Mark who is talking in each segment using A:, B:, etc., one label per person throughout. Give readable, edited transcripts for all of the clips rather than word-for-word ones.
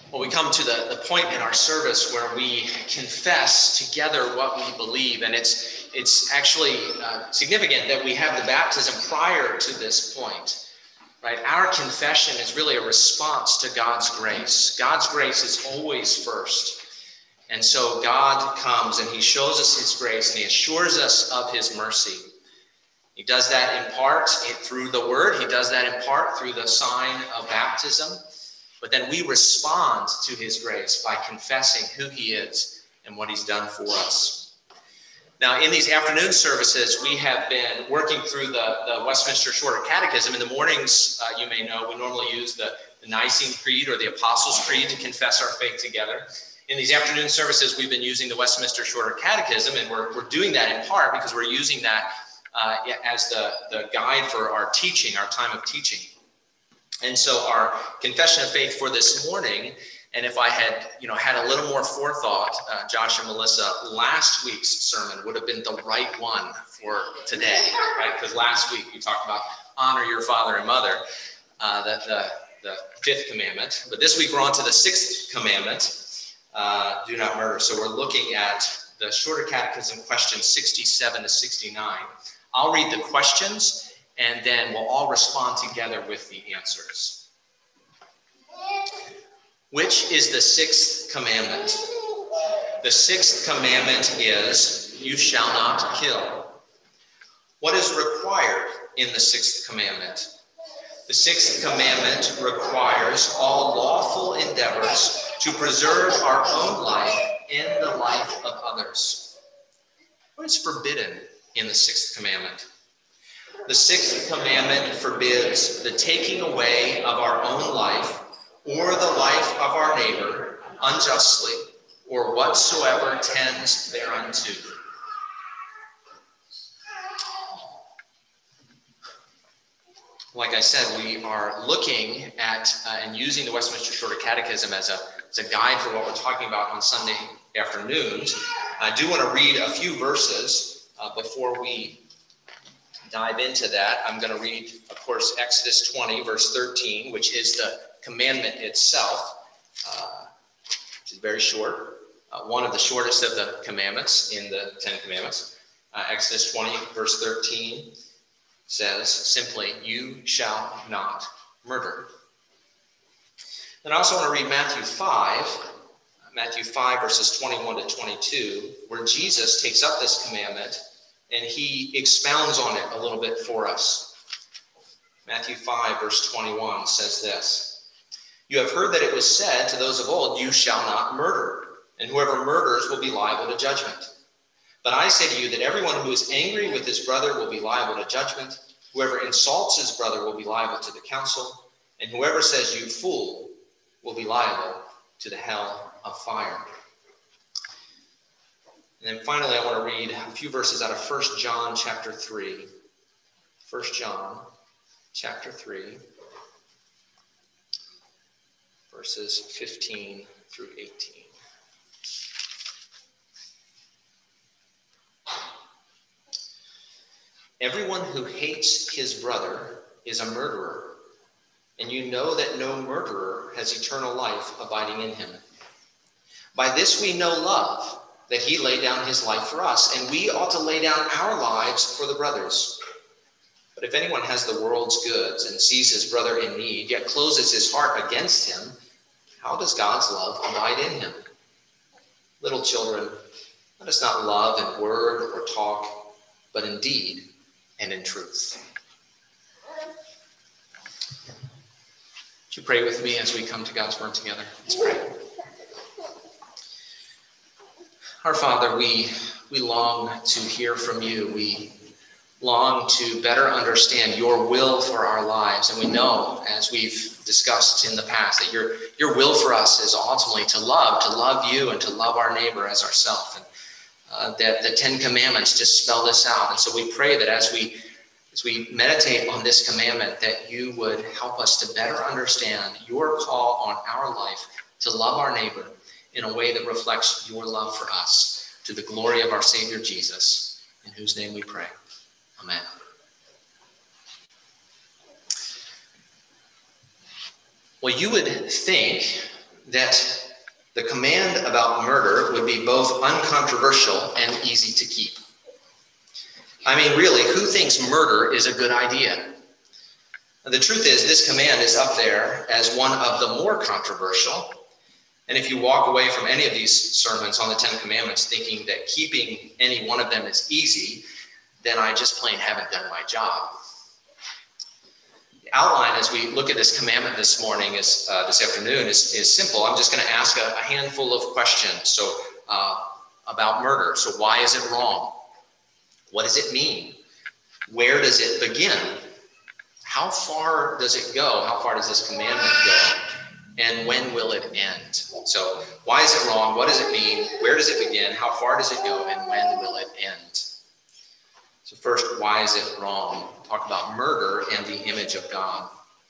A: Well, we come to the point in our service where we confess together what we believe, and it's actually significant that we have the baptism prior to this point, right? Our confession is really a response to God's grace. God's grace is always first, and so God comes and he shows us his grace and he assures us of his mercy. He does that in part through the word. He does that in part through the sign of baptism. But then we respond to his grace by confessing who he is and what he's done for us. Now, in these afternoon services, we have been working through the Westminster Shorter Catechism. In the mornings, you may know, we normally use the Nicene Creed or the Apostles' Creed to confess our faith together. In these afternoon services, we've been using the Westminster Shorter Catechism, and we're doing that in part because we're using that as the guide for our teaching, our time of teaching. And so our confession of faith for this morning, and if I had, had a little more forethought, Josh and Melissa, last week's sermon would have been the right one for today, right? Because last week we talked about honor your father and mother, the fifth commandment. But this week we're on to the sixth commandment, do not murder. So we're looking at the Shorter Catechism questions 67 to 69. I'll read the questions, and then we'll all respond together with the answers. Which is the sixth commandment? The sixth commandment is, you shall not kill. What is required in the sixth commandment? The sixth commandment requires all lawful endeavors to preserve our own life and the life of others. What is forbidden in the sixth commandment? The sixth commandment forbids the taking away of our own life or the life of our neighbor unjustly or whatsoever tends thereunto. Like I said, we are looking at and using the Westminster Shorter Catechism as a guide for what we're talking about on Sunday afternoons. I do want to read a few verses before we dive into that. I'm going to read, of course, Exodus 20, verse 13, which is the commandment itself, which is very short, one of the shortest of the commandments in the Ten Commandments. Exodus 20, verse 13 says simply, you shall not murder. Then I also want to read Matthew 5, verses 21 to 22, where Jesus takes up this commandment and he expounds on it a little bit for us. Matthew 5, verse 21 says this, you have heard that it was said to those of old, you shall not murder, and whoever murders will be liable to judgment. But I say to you that everyone who is angry with his brother will be liable to judgment. Whoever insults his brother will be liable to the council, and whoever says you fool will be liable to the hell of fire. And then finally, I want to read a few verses out of 1 John chapter 3. 1 John chapter 3, verses 15 through 18. Everyone who hates his brother is a murderer, and you know that no murderer has eternal life abiding in him. By this we know love, that he laid down his life for us, and we ought to lay down our lives for the brothers. But if anyone has the world's goods and sees his brother in need, yet closes his heart against him, how does God's love abide in him? Little children, let us not love in word or talk, but in deed and in truth. Would you pray with me as we come to God's word together? Let's pray. Our Father, we long to hear from you. We long to better understand your will for our lives. And we know, as we've discussed in the past, that your will for us is ultimately to love you and to love our neighbor as ourselves. And that the Ten Commandments just spell this out. And so we pray that as we meditate on this commandment, that you would help us to better understand your call on our life to love our neighbor in a way that reflects your love for us, to the glory of our Savior Jesus, in whose name we pray. Amen. Well, you would think that the command about murder would be both uncontroversial and easy to keep. I mean, really, who thinks murder is a good idea? The truth is, this command is up there as one of the more controversial. And if you walk away from any of these sermons on the Ten Commandments thinking that keeping any one of them is easy, then I just plain haven't done my job. The outline as we look at this commandment this morning, this afternoon, is simple. I'm just going to ask a handful of questions about murder. So why is it wrong? What does it mean? Where does it begin? How far does it go? How far does this commandment go? And when will it end? So why is it wrong? What does it mean? Where does it begin? How far does it go? And when will it end? So first, why is it wrong? We'll talk about murder and the image of God.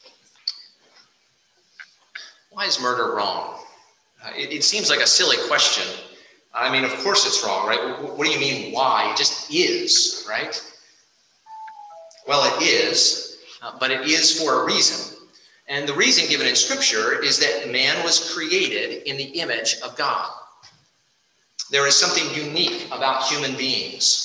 A: Why is murder wrong? It seems like a silly question. I mean, of course it's wrong, right? What do you mean why? It just is, right? Well, it is, but it is for a reason. And the reason given in Scripture is that man was created in the image of God. There is something unique about human beings.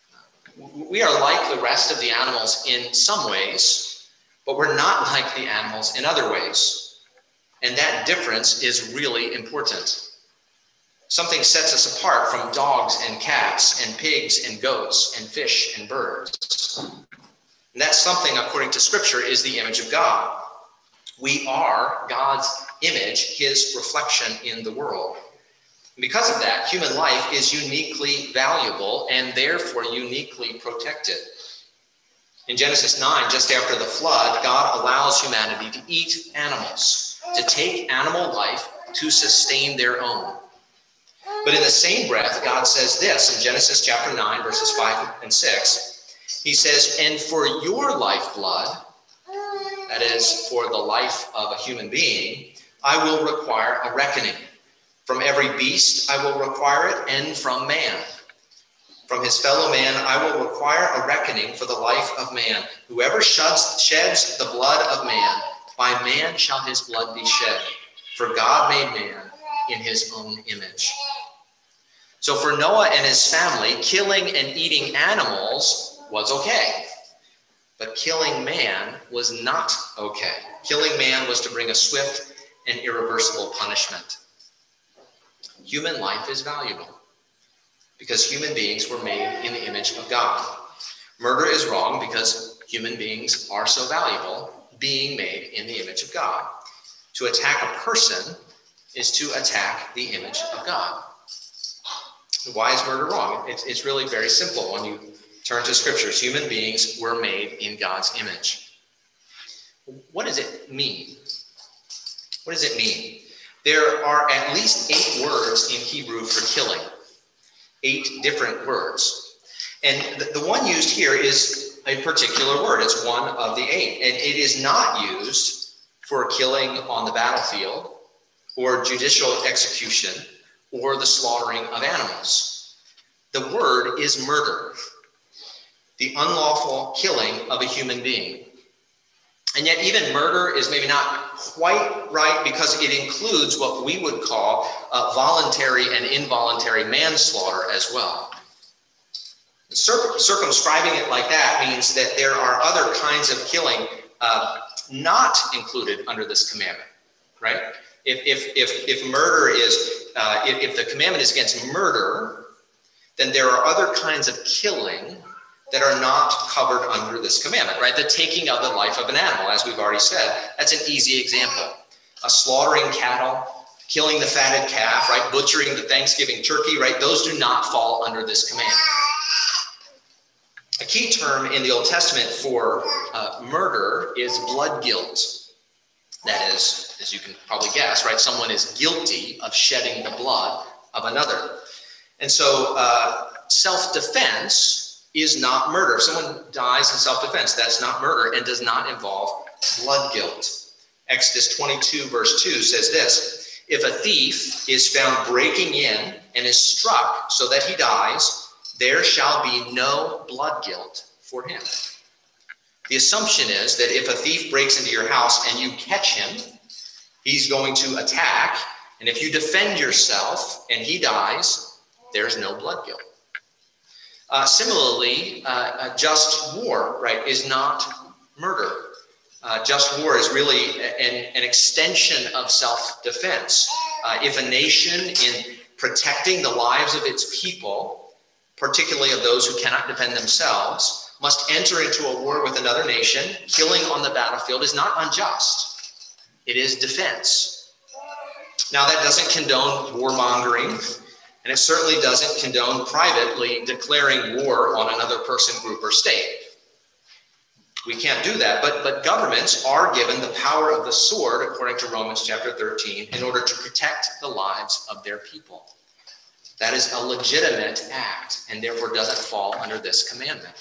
A: We are like the rest of the animals in some ways, but we're not like the animals in other ways. And that difference is really important. Something sets us apart from dogs and cats and pigs and goats and fish and birds. And that something, according to Scripture, is the image of God. We are God's image, his reflection in the world. And because of that, human life is uniquely valuable and therefore uniquely protected. In Genesis 9, just after the flood, God allows humanity to eat animals, to take animal life to sustain their own. But in the same breath, God says this in Genesis chapter 9, verses 5 and 6. He says, and for your lifeblood, that is, for the life of a human being, I will require a reckoning. From every beast I will require it, and from man. From his fellow man I will require a reckoning for the life of man. Whoever sheds the blood of man, by man shall his blood be shed. For God made man in his own image. So for Noah and his family, killing and eating animals was okay. But killing man was not okay. Killing man was to bring a swift and irreversible punishment. Human life is valuable because human beings were made in the image of God. Murder is wrong because human beings are so valuable, being made in the image of God. To attack a person is to attack the image of God. Why is murder wrong? It's really very simple when you turn to Scriptures. Human beings were made in God's image. What does it mean? What does it mean? There are at least 8 words in Hebrew for killing. 8 different words. And the one used here is a particular word. It's one of the 8. And it is not used for killing on the battlefield or judicial execution or the slaughtering of animals. The word is murder. The unlawful killing of a human being. And yet even murder is maybe not quite right because it includes what we would call voluntary and involuntary manslaughter as well. Circumscribing it like that means that there are other kinds of killing not included under this commandment, right? If murder is, if the commandment is against murder, then there are other kinds of killing that are not covered under this commandment, right? The taking of the life of an animal, as we've already said, that's an easy example. Slaughtering cattle, killing the fatted calf, right? Butchering the Thanksgiving turkey, right? Those do not fall under this command. A key term in the Old Testament for murder is blood guilt. That is, as you can probably guess, right? Someone is guilty of shedding the blood of another. And so self-defense is not murder. If someone dies in self-defense, that's not murder and does not involve blood guilt. Exodus 22 verse 2 says this, if a thief is found breaking in and is struck so that he dies, there shall be no blood guilt for him. The assumption is that if a thief breaks into your house and you catch him, He's going to attack, and if you defend yourself and he dies, there's no blood guilt. Similarly, just war, right, is not murder. Just war is really an extension of self-defense. If a nation, in protecting the lives of its people, particularly of those who cannot defend themselves, must enter into a war with another nation, killing on the battlefield is not unjust. It is defense. Now, that doesn't condone warmongering, and it certainly doesn't condone privately declaring war on another person, group, or state. We can't do that, but governments are given the power of the sword, according to Romans chapter 13, in order to protect the lives of their people. That is a legitimate act, and therefore doesn't fall under this commandment.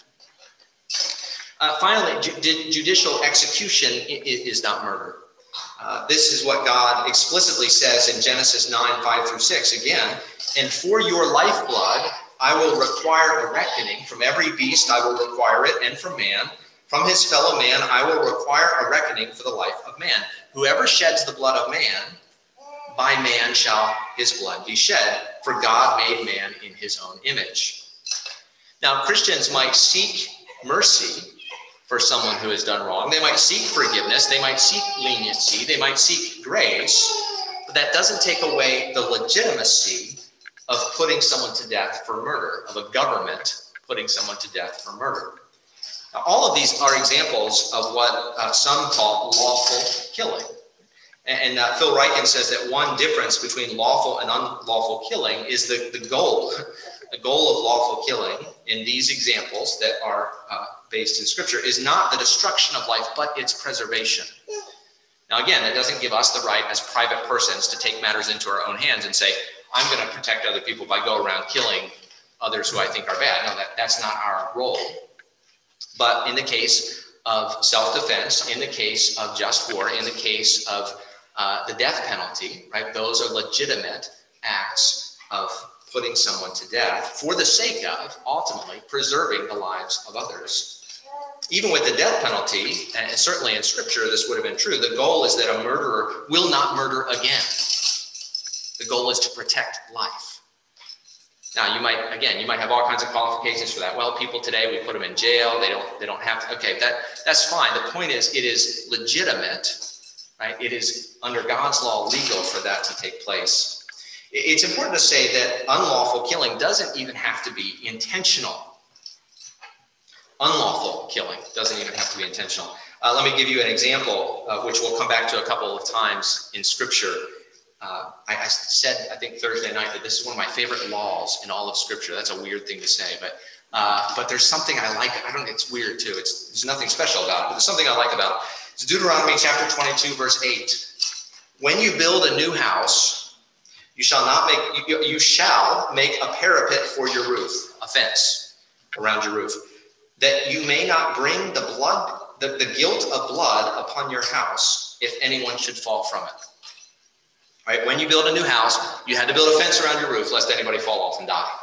A: Finally, judicial execution is not murder. This is what God explicitly says in Genesis 9, 5 through 6 again. And for your lifeblood, I will require a reckoning. From every beast, I will require it, and from man. From his fellow man, I will require a reckoning for the life of man. Whoever sheds the blood of man, by man shall his blood be shed, for God made man in his own image. Now, Christians might seek mercy for someone who has done wrong. They might seek forgiveness. They might seek leniency. They might seek grace. But that doesn't take away the legitimacy of putting someone to death for murder, of a government putting someone to death for murder. Now, all of these are examples of what some call lawful killing. And Phil Ryken says that one difference between lawful and unlawful killing is the goal. The goal of lawful killing in these examples that are based in Scripture is not the destruction of life, but its preservation. Now, again, it doesn't give us the right as private persons to take matters into our own hands and say, I'm going to protect other people by going around killing others who I think are bad. No, that's not our role. But in the case of self-defense, in the case of just war, in the case of the death penalty, right? Those are legitimate acts of putting someone to death for the sake of ultimately preserving the lives of others. Even with the death penalty, and certainly in Scripture this would have been true, the goal is that a murderer will not murder again. The goal is to protect life. Now, you might have all kinds of qualifications for that. Well, people today, we put them in jail. They don't have to. Okay, that's fine. The point is, it is legitimate, right? It is under God's law legal for that to take place. It's important to say that unlawful killing doesn't even have to be intentional. Unlawful killing doesn't even have to be intentional. Let me give you an example, which we'll come back to a couple of times in Scripture. I said, I think Thursday night, that this is one of my favorite laws in all of Scripture. That's a weird thing to say, but there's something I like. It's weird too. There's nothing special about it, but there's something I like about it. It's Deuteronomy chapter 22, verse 8. When you build a new house, you shall make a parapet for your roof, a fence around your roof, that you may not bring the guilt of blood upon your house if anyone should fall from it. Right? When you build a new house, you had to build a fence around your roof lest anybody fall off and die.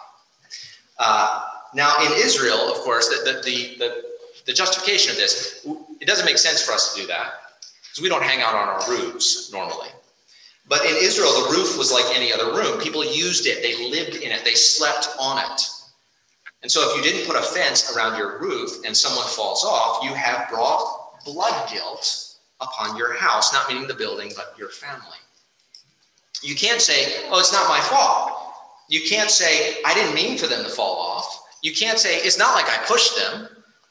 A: Now, in Israel, of course, the justification of this, it doesn't make sense for us to do that because we don't hang out on our roofs normally. But in Israel, the roof was like any other room. People used it. They lived in it. They slept on it. And so if you didn't put a fence around your roof and someone falls off, you have brought blood guilt upon your house, not meaning the building, but your family. You can't say, oh, it's not my fault. You can't say, I didn't mean for them to fall off. You can't say, it's not like I pushed them.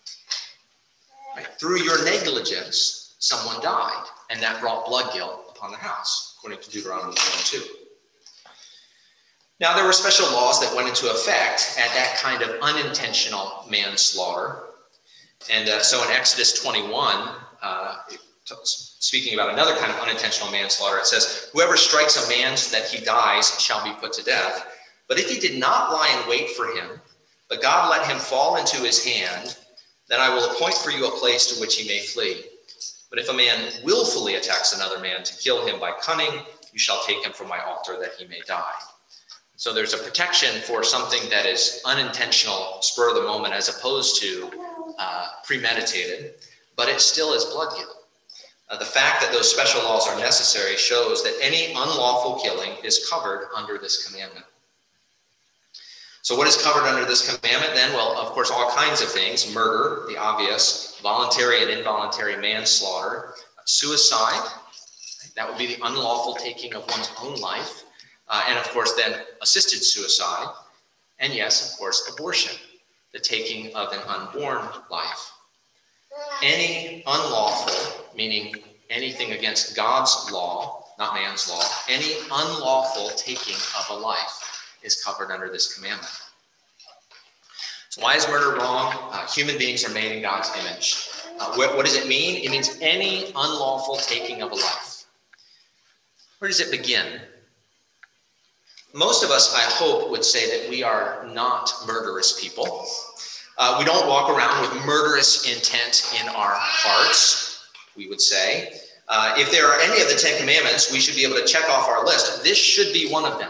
A: Right? Through your negligence, someone died, and that brought blood guilt upon the house, according to Deuteronomy 22. Now, there were special laws that went into effect at that kind of unintentional manslaughter. And so in Exodus 21, speaking about another kind of unintentional manslaughter, it says, whoever strikes a man so that he dies shall be put to death. But if he did not lie in wait for him, but God let him fall into his hand, then I will appoint for you a place to which he may flee. But if a man willfully attacks another man to kill him by cunning, you shall take him from my altar that he may die. So there's a protection for something that is unintentional, spur of the moment, as opposed to premeditated, but it still is blood guilt. The fact that those special laws are necessary shows that any unlawful killing is covered under this commandment. So what is covered under this commandment then? Well, of course, all kinds of things. Murder, the obvious, voluntary and involuntary manslaughter, suicide, that would be the unlawful taking of one's own life, and of course then assisted suicide, and yes, of course, abortion, the taking of an unborn life. Any unlawful, meaning anything against God's law, not man's law, any unlawful taking of a life is covered under this commandment. So why is murder wrong? Human beings are made in God's image. What does it mean? It means any unlawful taking of a life. Where does it begin? Most of us, I hope, would say that we are not murderous people. We don't walk around with murderous intent in our hearts, we would say. If there are any of the 10 Commandments, we should be able to check off our list. This should be one of them.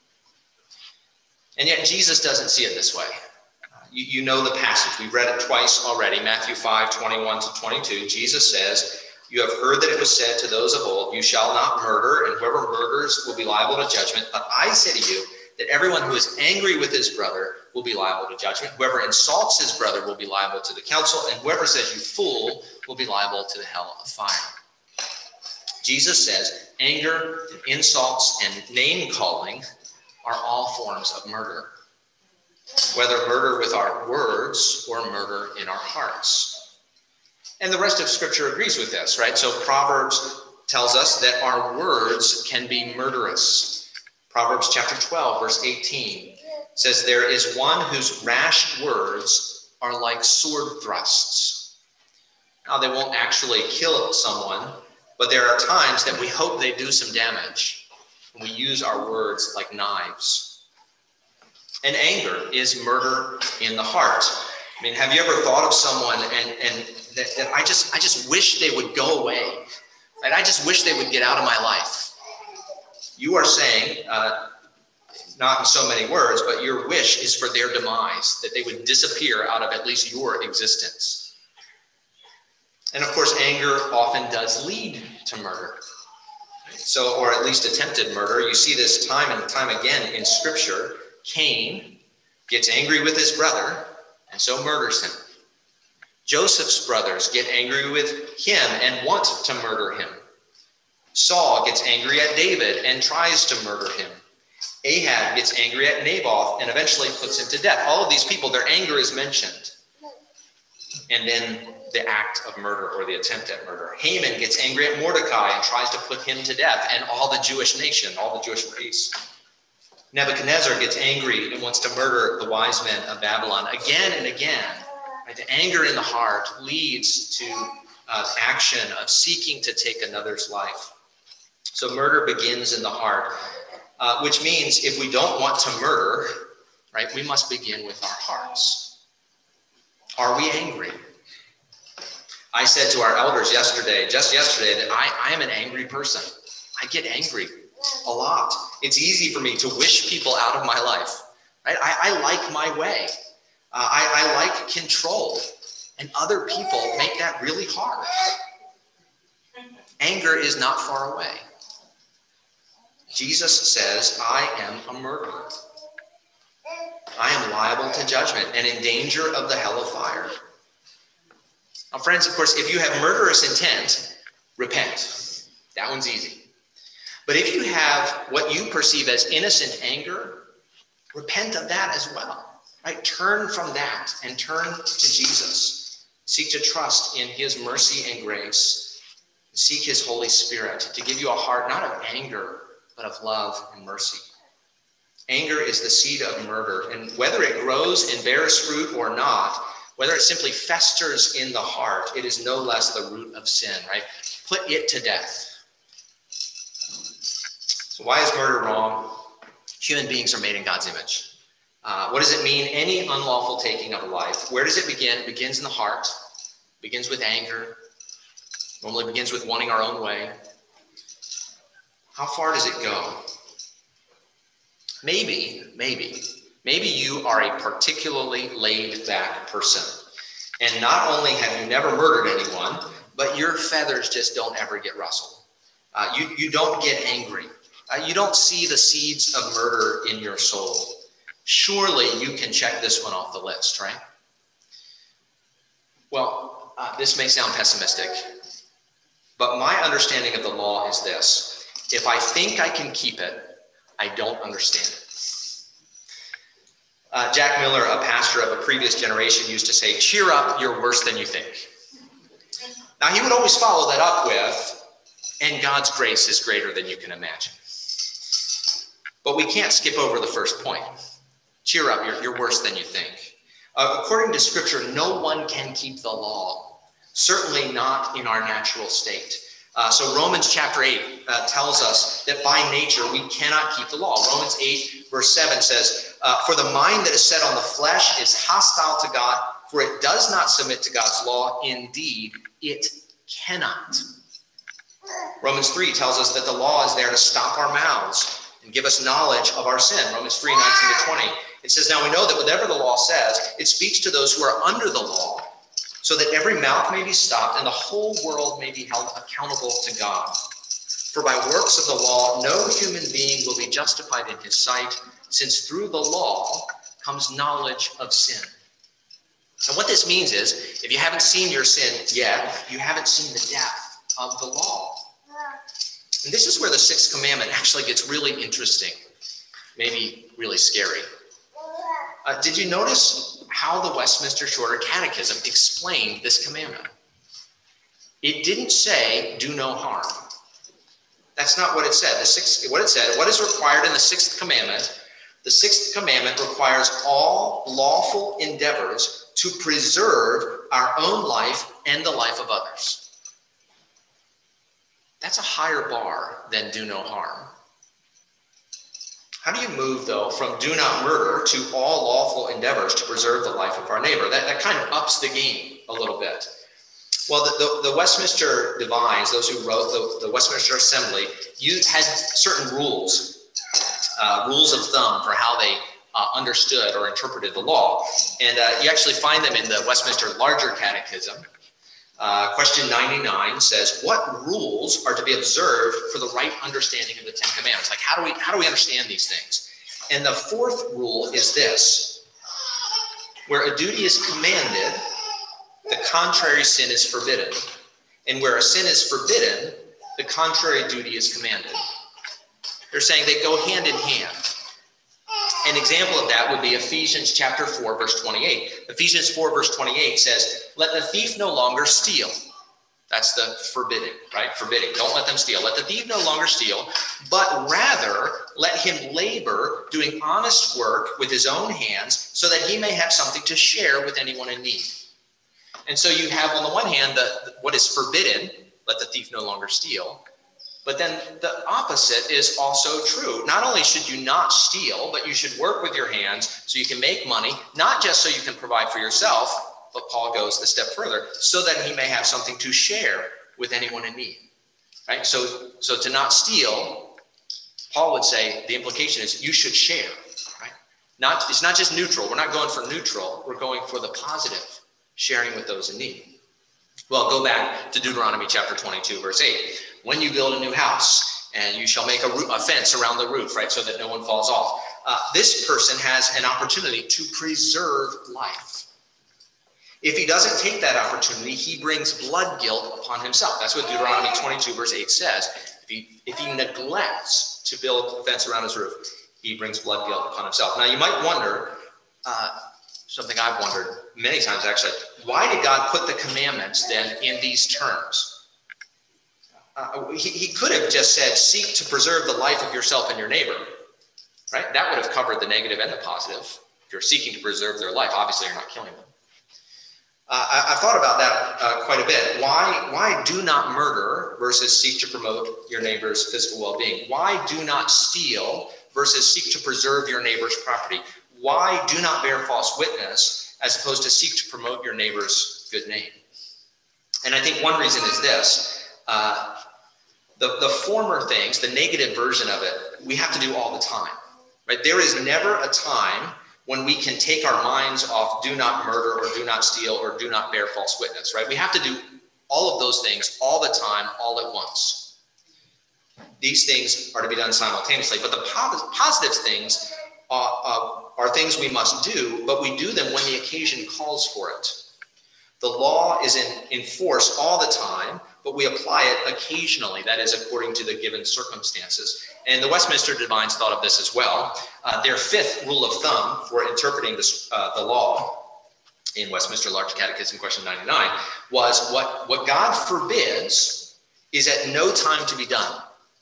A: And yet Jesus doesn't see it this way. You know the passage. We've read it twice already. Matthew 5:21-22. Jesus says, "You have heard that it was said to those of old, 'You shall not murder, and whoever murders will be liable to judgment.' But I say to you that everyone who is angry with his brother will be liable to judgment. Whoever insults his brother will be liable to the council, and whoever says 'you fool' will be liable to the hell of fire." Jesus says anger, insults, and name-calling are all forms of murder, whether murder with our words or murder in our hearts. And the rest of Scripture agrees with this, right? So Proverbs tells us that our words can be murderous. Proverbs chapter 12, verse 18 says, "There is one whose rash words are like sword thrusts." Now, they won't actually kill someone, but there are times that we hope they do some damage, and we use our words like knives. And anger is murder in the heart. I mean, have you ever thought of someone and that I just wish they would go away, right? I just wish they would get out of my life. You are saying, not in so many words, but your wish is for their demise, that they would disappear out of at least your existence. And of course, anger often does lead to murder. So, or at least attempted murder. You see this time and time again in Scripture. Cain gets angry with his brother and so murders him. Joseph's brothers get angry with him and want to murder him. Saul gets angry at David and tries to murder him. Ahab gets angry at Naboth and eventually puts him to death. All of these people, their anger is mentioned. And then the act of murder or the attempt at murder. Haman gets angry at Mordecai and tries to put him to death, and all the Jewish nation, all the Jewish race. Nebuchadnezzar gets angry and wants to murder the wise men of Babylon again and again. Right? The anger in the heart leads to action of seeking to take another's life. So murder begins in the heart, which means if we don't want to murder, right, we must begin with our hearts. Are we angry? I said to our elders just yesterday, that I am an angry person. I get angry a lot. It's easy for me to wish people out of my life. Right? I like my way. I like control. And other people make that really hard. Anger is not far away. Jesus says, "I am a murderer. I am liable to judgment and in danger of the hell of fire." Now, friends, of course, if you have murderous intent, repent. That one's easy. But if you have what you perceive as innocent anger, repent of that as well. Right? Turn from that and turn to Jesus. Seek to trust in his mercy and grace. Seek his Holy Spirit to give you a heart not of anger, but of love and mercy. Anger is the seed of murder, and whether it grows and bears fruit or not, whether it simply festers in the heart, it is no less the root of sin, right? Put it to death. So why is murder wrong? Human beings are made in God's image. What does it mean? Any unlawful taking of a life. Where does it begin? It begins in the heart. It begins with anger. Normally begins with wanting our own way. How far does it go? Maybe you are a particularly laid-back person. And not only have you never murdered anyone, but your feathers just don't ever get rustled. You don't get angry. You don't see the seeds of murder in your soul. Surely you can check this one off the list, right? Well, this may sound pessimistic, but my understanding of the law is this. If I think I can keep it, I don't understand it. Jack Miller, a pastor of a previous generation, used to say, cheer up, you're worse than you think. Now, he would always follow that up with, and God's grace is greater than you can imagine. But we can't skip over the first point. Cheer up, you're worse than you think. According to Scripture, no one can keep the law, certainly not in our natural state. So Romans chapter 8 tells us that by nature we cannot keep the law. Romans 8 verse 7 says, for the mind that is set on the flesh is hostile to God, for it does not submit to God's law. Indeed, it cannot. Romans 3 tells us that the law is there to stop our mouths and give us knowledge of our sin. Romans 3, 19 to 20. It says, now we know that whatever the law says, it speaks to those who are under the law, so that every mouth may be stopped and the whole world may be held accountable to God. For by works of the law, no human being will be justified in his sight, since through the law comes knowledge of sin. And what this means is, if you haven't seen your sin yet, you haven't seen the depth of the law. And this is where the sixth commandment actually gets really interesting, maybe really scary. Did you notice how the Westminster Shorter Catechism explained this commandment? It didn't say, do no harm. That's not what it said. What is required in the sixth commandment? The sixth commandment requires all lawful endeavors to preserve our own life and the life of others. That's a higher bar than do no harm. How do you move, though, from do not murder to all lawful endeavors to preserve the life of our neighbor? That kind of ups the game a little bit. Well, the Westminster Divines, those who wrote the Westminster Assembly, had certain rules of thumb for how they understood or interpreted the law. And you actually find them in the Westminster Larger Catechism. Question 99 says, what rules are to be observed for the right understanding of the Ten Commandments? Like, how do we understand these things? And the fourth rule is this: where a duty is commanded, the contrary sin is forbidden. And where a sin is forbidden, the contrary duty is commanded. They're saying they go hand in hand. An example of that would be Ephesians chapter 4, verse 28. Ephesians 4, verse 28 says, let the thief no longer steal. That's the forbidding, right? Forbidding. Don't let them steal. Let the thief no longer steal, but rather let him labor doing honest work with his own hands so that he may have something to share with anyone in need. And so you have on the one hand, what is forbidden, let the thief no longer steal. But then the opposite is also true. Not only should you not steal, but you should work with your hands so you can make money, not just so you can provide for yourself, but Paul goes the step further, so that he may have something to share with anyone in need. Right? So to not steal, Paul would say the implication is you should share. Right? It's not just neutral. We're not going for neutral. We're going for the positive, sharing with those in need. Well, go back to Deuteronomy chapter 22, verse 8. When you build a new house, and you shall make a fence around the roof, right, so that no one falls off. This person has an opportunity to preserve life. If he doesn't take that opportunity, he brings blood guilt upon himself. That's what Deuteronomy 22, verse 8 says. If he neglects to build a fence around his roof, he brings blood guilt upon himself. Now, you might wonder, something I've wondered many times actually, why did God put the commandments then in these terms? He could have just said, seek to preserve the life of yourself and your neighbor, right? That would have covered the negative and the positive. If you're seeking to preserve their life, obviously you're not killing them. I've thought about that quite a bit. Why do not murder versus seek to promote your neighbor's physical well-being? Why do not steal versus seek to preserve your neighbor's property? Why do not bear false witness as opposed to seek to promote your neighbor's good name? And I think one reason is this. The former things, the negative version of it, we have to do all the time, right? There is never a time when we can take our minds off do not murder or do not steal or do not bear false witness, right? We have to do All of those things, all the time, all at once. These things are to be done simultaneously, but the positive things are things we must do, but we do them when the occasion calls for it. The law is in force all the time, but we apply it occasionally, that is, according to the given circumstances. And the Westminster Divines thought of this as well. Their fifth rule of thumb for interpreting the law in Westminster Large Catechism, question 99, was what God forbids is at no time to be done.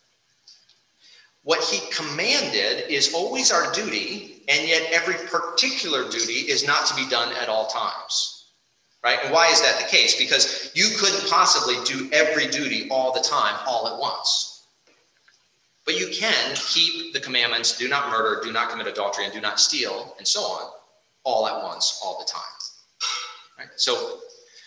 A: What he commanded is always our duty, and yet every particular duty is not to be done at all times. Right? And why is that the case? Because you couldn't possibly do every duty all the time, all at once. But you can keep the commandments, do not murder, do not commit adultery, and do not steal, and so on, all at once, all the time. Right? So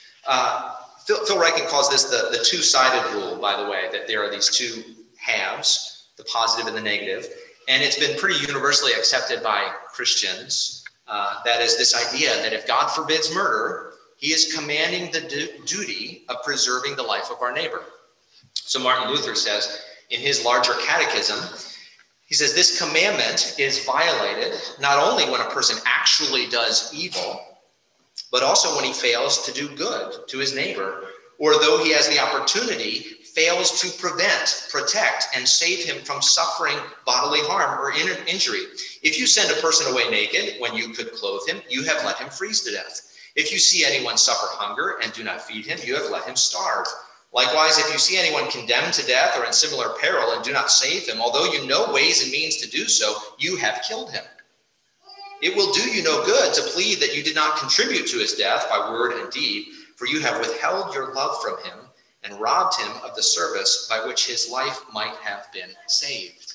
A: Phil Ryken calls this the two-sided rule, by the way, that there are these two halves, the positive and the negative. And it's been pretty universally accepted by Christians. That is this idea that if God forbids murder, he is commanding the duty of preserving the life of our neighbor. So Martin Luther says in his larger catechism, he says this commandment is violated not only when a person actually does evil, but also when he fails to do good to his neighbor, or though he has the opportunity, fails to prevent, protect, and save him from suffering bodily harm or injury. If you send a person away naked when you could clothe him, you have let him freeze to death. If you see anyone suffer hunger and do not feed him, you have let him starve. Likewise, if you see anyone condemned to death or in similar peril and do not save him, although you know ways and means to do so, you have killed him. It will do you no good to plead that you did not contribute to his death by word and deed, for you have withheld your love from him and robbed him of the service by which his life might have been saved.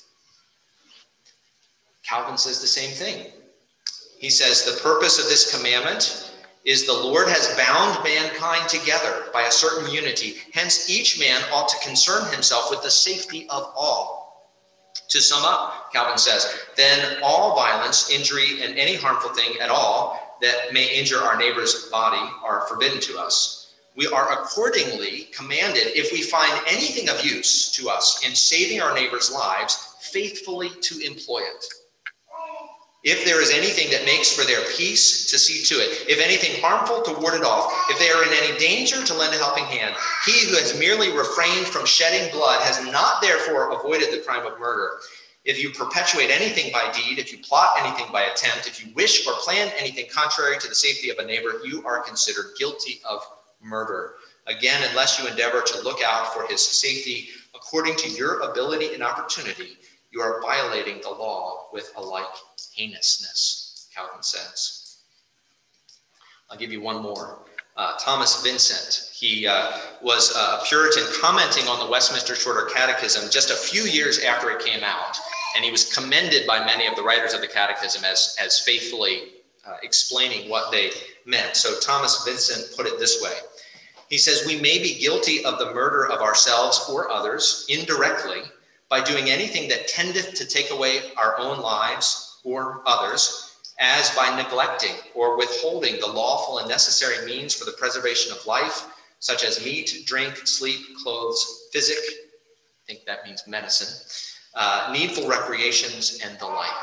A: Calvin says the same thing. He says the purpose of this commandment is the Lord has bound mankind together by a certain unity. Hence, each man ought to concern himself with the safety of all. To sum up, Calvin says, then all violence, injury, and any harmful thing at all that may injure our neighbor's body are forbidden to us. We are accordingly commanded, if we find anything of use to us in saving our neighbor's lives, faithfully to employ it. If there is anything that makes for their peace, to see to it. If anything harmful, to ward it off. If they are in any danger, to lend a helping hand. He who has merely refrained from shedding blood has not therefore avoided the crime of murder. If you perpetuate anything by deed, if you plot anything by attempt, if you wish or plan anything contrary to the safety of a neighbor, you are considered guilty of murder. Again, unless you endeavor to look out for his safety according to your ability and opportunity, you are violating the law with a like heinousness, Calvin says. I'll give you one more. Thomas Vincent. He was a Puritan commenting on the Westminster Shorter Catechism just a few years after it came out, and he was commended by many of the writers of the Catechism as faithfully explaining what they meant. So Thomas Vincent put it this way. He says, we may be guilty of the murder of ourselves or others indirectly by doing anything that tendeth to take away our own lives or others, as by neglecting or withholding the lawful and necessary means for the preservation of life, such as meat, drink, sleep, clothes, physic, I think that means medicine, needful recreations, and the like.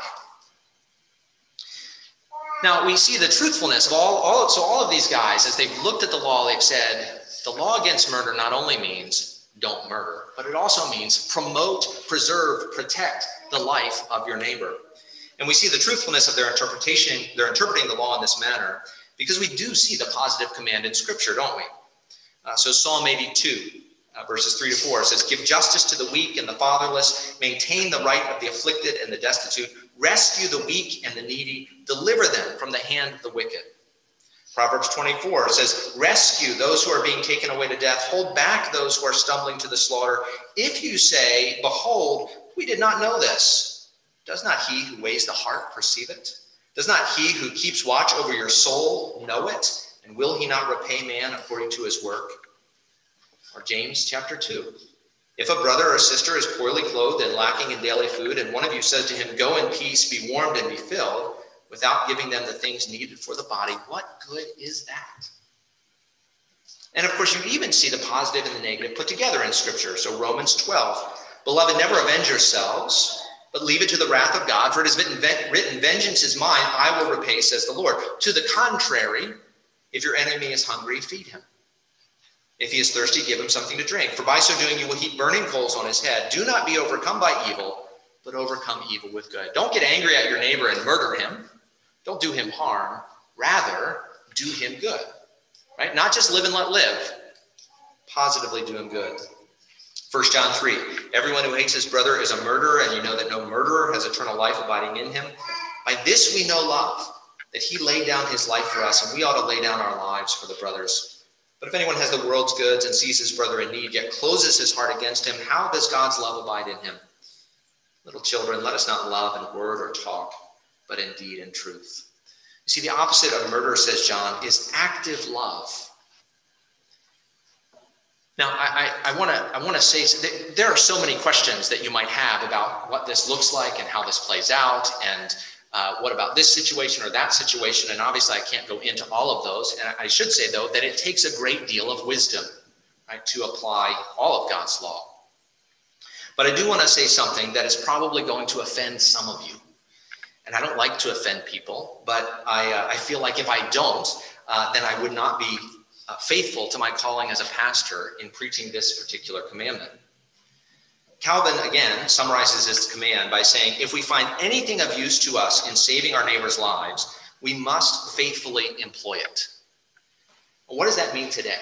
A: Now, we see the truthfulness of all of these guys, as they've looked at the law, they've said, the law against murder not only means don't murder, but it also means promote, preserve, protect the life of your neighbor. And we see the truthfulness of their interpretation. They're interpreting the law in this manner because we do see the positive command in Scripture, don't we? So Psalm 82, verses 3-4 says, give justice to the weak and the fatherless, maintain the right of the afflicted and the destitute, rescue the weak and the needy, deliver them from the hand of the wicked. Proverbs 24 says, rescue those who are being taken away to death, hold back those who are stumbling to the slaughter. If you say, behold, we did not know this, does not he who weighs the heart perceive it? Does not he who keeps watch over your soul know it? And will he not repay man according to his work? Or James chapter 2. If a brother or sister is poorly clothed and lacking in daily food, and one of you says to him, go in peace, be warmed and be filled, without giving them the things needed for the body, what good is that? And of course, you even see the positive and the negative put together in Scripture. So Romans 12, beloved, never avenge yourselves, but leave it to the wrath of God, for it is written, vengeance is mine, I will repay, says the Lord. To the contrary, if your enemy is hungry, feed him. If he is thirsty, give him something to drink. For by so doing, you will heap burning coals on his head. Do not be overcome by evil, but overcome evil with good. Don't get angry at your neighbor and murder him. Don't do him harm. Rather, do him good. Right? Not just live and let live. Positively do him good. 1 John 3, everyone who hates his brother is a murderer, and you know that no murderer has eternal life abiding in him. By this we know love, that he laid down his life for us, and we ought to lay down our lives for the brothers. But if anyone has the world's goods and sees his brother in need, yet closes his heart against him, how does God's love abide in him? Little children, let us not love in word or talk, but in deed and truth. You see, the opposite of murder, says John, is active love. Now, I want to say there are so many questions that you might have about what this looks like and how this plays out, and what about this situation or that situation. And obviously, I can't go into all of those. And I should say, though, that it takes a great deal of wisdom, right, to apply all of God's law. But I do want to say something that is probably going to offend some of you. And I don't like to offend people, but I feel like if I don't, then I would not be faithful to my calling as a pastor in preaching this particular commandment. Calvin, again, summarizes this command by saying, if we find anything of use to us in saving our neighbors' lives, we must faithfully employ it. Well, what does that mean today?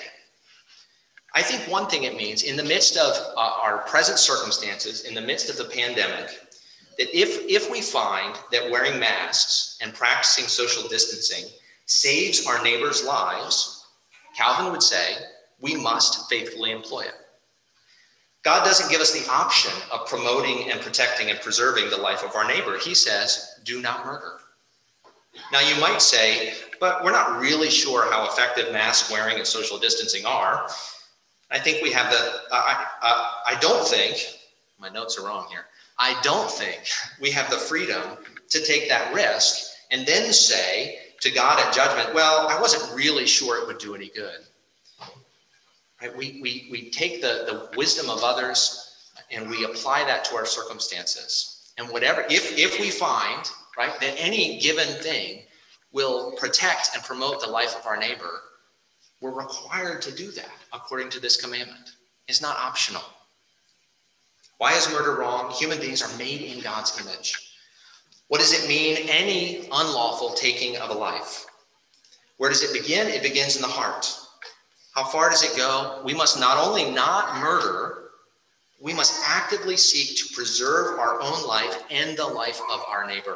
A: I think one thing it means, in the midst of our present circumstances, in the midst of the pandemic, that if we find that wearing masks and practicing social distancing saves our neighbors' lives, Calvin would say, we must faithfully employ it. God doesn't give us the option of promoting and protecting and preserving the life of our neighbor. He says, do not murder. Now, you might say, but we're not really sure how effective mask wearing and social distancing are. I think we have I don't think, my notes are wrong here. I don't think we have the freedom to take that risk and then say to God at judgment, well, I wasn't really sure it would do any good. Right? We take the wisdom of others and we apply that to our circumstances. And whatever, if we find, right, that any given thing will protect and promote the life of our neighbor, we're required to do that according to this commandment. It's not optional. Why is murder wrong? Human beings are made in God's image. What does it mean, any unlawful taking of a life? Where does it begin? It begins in the heart. How far does it go? We must not only not murder, we must actively seek to preserve our own life and the life of our neighbor.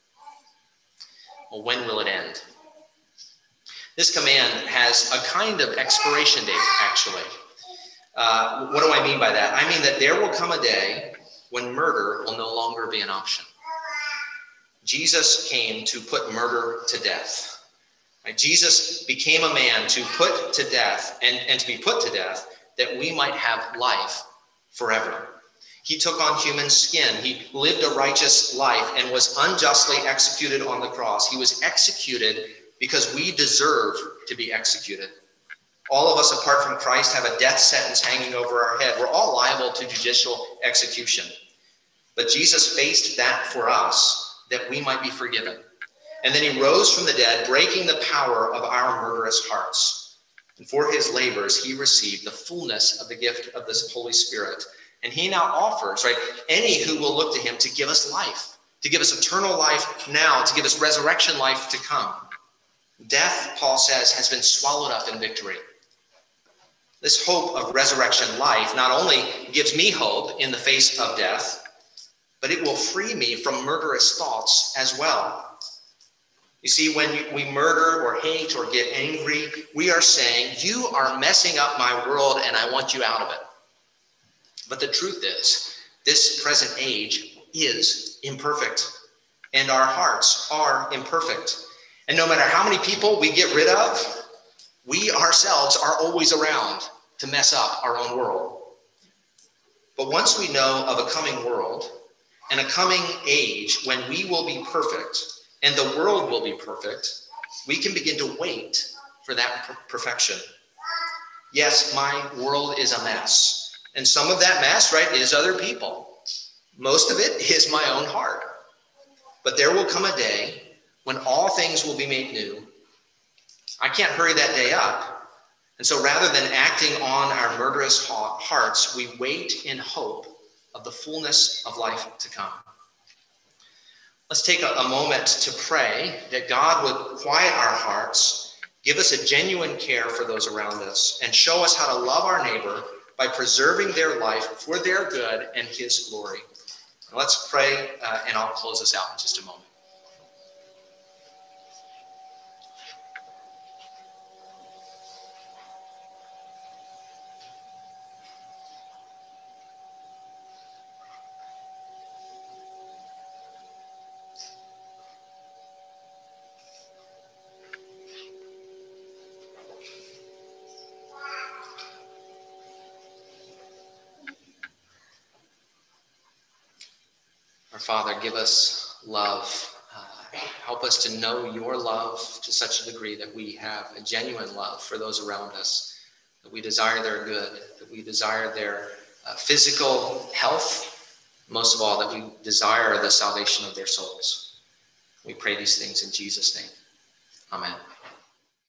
A: Well, when will it end? This command has a kind of expiration date, actually. What do I mean by that? I mean that there will come a day when murder will no longer be an option. Jesus came to put murder to death. Right? Jesus became a man to put to death and to be put to death that we might have life forever. He took on human skin. He lived a righteous life and was unjustly executed on the cross. He was executed because we deserve to be executed. All of us, apart from Christ, have a death sentence hanging over our head. We're all liable to judicial execution. But Jesus faced that for us, that we might be forgiven. And then he rose from the dead, breaking the power of our murderous hearts. And for his labors, he received the fullness of the gift of this Holy Spirit. And he now offers, right, any who will look to him to give us life, to give us eternal life now, to give us resurrection life to come. Death, Paul says, has been swallowed up in victory. This hope of resurrection life not only gives me hope in the face of death, but it will free me from murderous thoughts as well. You see, when we murder or hate or get angry, we are saying, you are messing up my world and I want you out of it. But the truth is, this present age is imperfect and our hearts are imperfect. And no matter how many people we get rid of, we ourselves are always around to mess up our own world. But once we know of a coming world and a coming age when we will be perfect and the world will be perfect, we can begin to wait for that perfection. Yes, my world is a mess. And some of that mess, right, is other people. Most of it is my own heart. But there will come a day when all things will be made new. I can't hurry that day up. And so rather than acting on our murderous hearts, we wait in hope of the fullness of life to come. Let's take a moment to pray that God would quiet our hearts, give us a genuine care for those around us, and show us how to love our neighbor by preserving their life for their good and his glory. Let's pray, and I'll close us out in just a moment. Our Father, give us love. Help us to know your love to such a degree that we have a genuine love for those around us, that we desire their good, that we desire their physical health, most of all, that we desire the salvation of their souls. We pray these things in Jesus' name. Amen.